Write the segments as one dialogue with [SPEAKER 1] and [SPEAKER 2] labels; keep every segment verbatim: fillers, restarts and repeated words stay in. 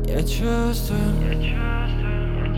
[SPEAKER 1] Я чувствую, я чувствую,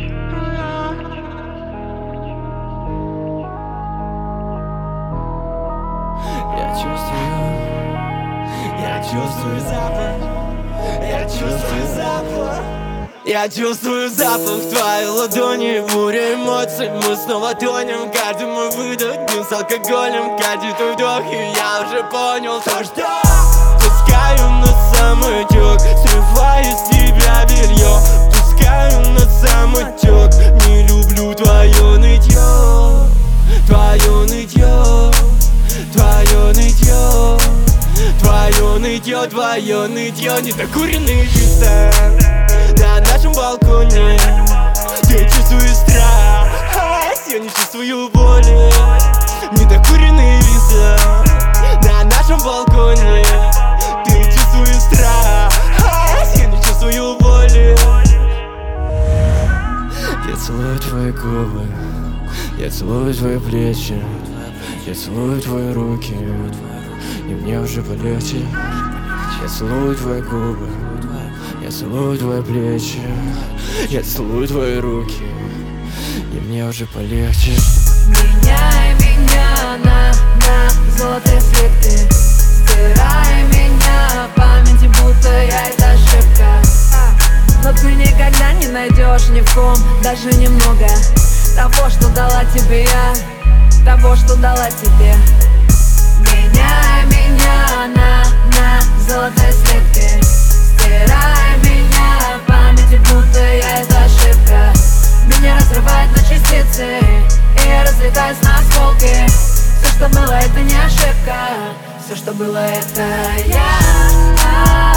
[SPEAKER 1] я чувствую, я чувствую запах, я чувствую запах. Я чувствую запах твоей ладони, буря эмоций, мы снова тонем. Каждый мой выдох днем с алкоголем, каждый твой вдох, и я уже понял то, что пускаю на самотек, срываю с тебя белье, пускаю на самотек. Не люблю твое нытье, твое нытье, твое нытье, твое нытье, твое нытье. Недокуренный листа на нашем балконе, ты чувствуешь страх, я не чувствую боли. Недокуренные виса на нашем балконе, ты чувствуешь страх, я не чувствую боли. Я целую твои губы, я целую твои плечи, я целую твои руки, и мне уже полегче. Я целую твои губы, я целую твои плечи, я целую твои руки, и мне уже полегче.
[SPEAKER 2] Меняй меня на, на золотые слитки, стирай меня в памяти, будто я это ошибка. Но ты никогда не найдешь ни в ком даже немного того, что дала тебе я, того, что дала тебе. Меняй меня на, на золотые слитки, стирай меня в памяти, будто я это ошибка. Меня разрывает на частицы, и я разлетаюсь на осколки. Все, что было, это не ошибка, все, что было, это я.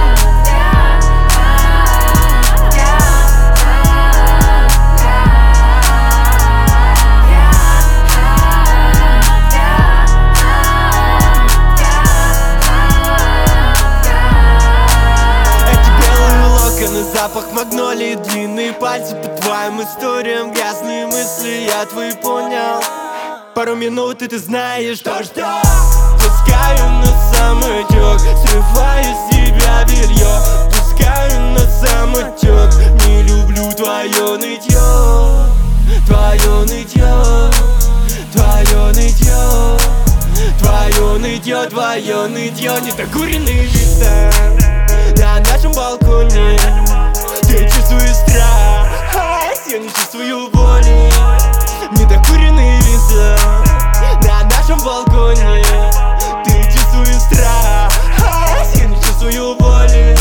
[SPEAKER 1] Запах магнолии, длинные пальцы по твоим историям, грязные мысли, я твои понял. Пару минут и ты знаешь то, что пускаю на самотек, срываю с тебя белье, пускаю на самотек. Не люблю твое нытье, твое нытье, твое нытье, твое нытье, твое нытье. Недокуренные листа на нашем балконе, ты чувствуешь страх, я не чувствую боли. Недокуренные виса на нашем балконе, ты чувствуешь страх, я не чувствую боли.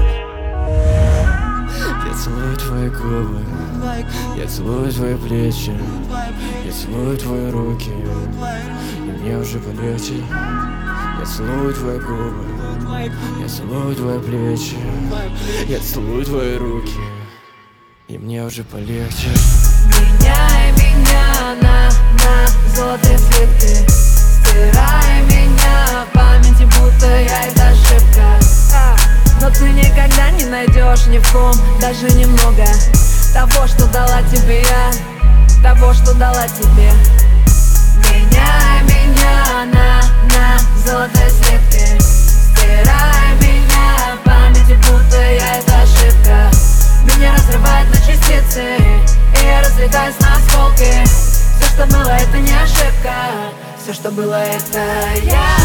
[SPEAKER 1] Я целую твои губы, я целую твои плечи, я целую твои руки, и мне уже полегче. Я целую твои губы, я целую твои плечи, я целую твои руки, и мне уже полегче.
[SPEAKER 2] Меняй меня на, на золотые слитки, стирай меня в памяти, будто я это ошибка. Но ты никогда не найдешь ни в ком даже немного того, что дала тебе я, того, что дала тебе. Меняй меня на, на золотые слитки, стирай меня в памяти, будто я это ошибка. Меня разрывает на частицы, и я разлетаюсь на осколки. Все, что было, это не ошибка, все, что было, это я.